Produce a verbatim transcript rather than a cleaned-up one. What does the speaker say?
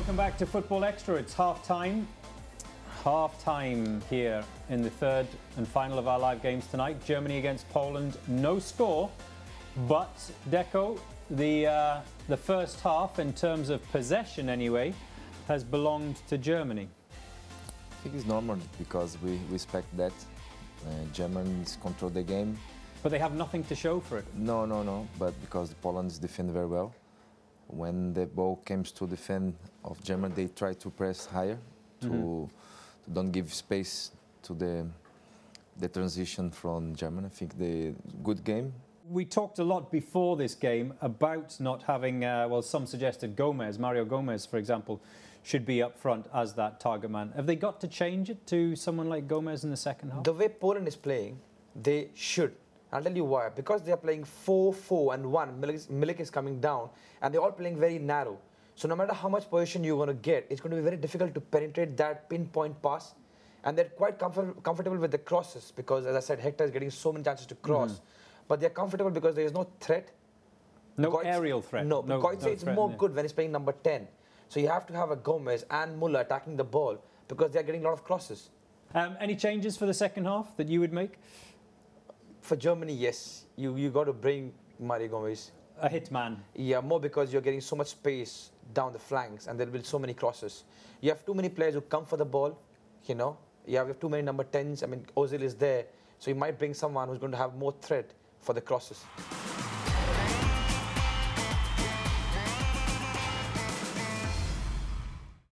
Welcome back to Football Extra. It's half-time. Half-time here in the third and final of our live games tonight. Germany against Poland. No score, but Deco, the, uh, the first half, in terms of possession anyway, has belonged to Germany. I think it's normal because we, we expect that. Uh, Germans control the game. But they have nothing to show for it. No, no, no. But because the Poland's defend very well. When the ball comes to defend of Germany, they try to press higher to, mm-hmm. to don't give space to the the transition from Germany. I think the good game. We talked a lot before this game about not having, uh, well, some suggested Gomez, Mario Gomez, for example, should be up front as that target man. Have they got to change it to someone like Gomez in the second half? The way Poland is playing, they should. I'll tell you why. Because they are playing four four and one. Milik, Milik is coming down, and they're all playing very narrow. So no matter how much position you're going to get, it's going to be very difficult to penetrate that pinpoint pass. And they're quite comfort, comfortable with the crosses because, as I said, Hector is getting so many chances to cross. Mm-hmm. But they're comfortable because there is no threat. No Goitze, aerial threat. No, no Goitze no is threat, more yeah. good when he's playing number ten. So you have to have a Gomez and Muller attacking the ball because they're getting a lot of crosses. Um, any changes for the second half that you would make? For Germany, yes. You you got to bring Mario Gomez. A hitman. Yeah, more because you're getting so much space down the flanks and there'll be so many crosses. You have too many players who come for the ball, you know. You have too many number tens. I mean, Ozil is there. So you might bring someone who's going to have more threat for the crosses.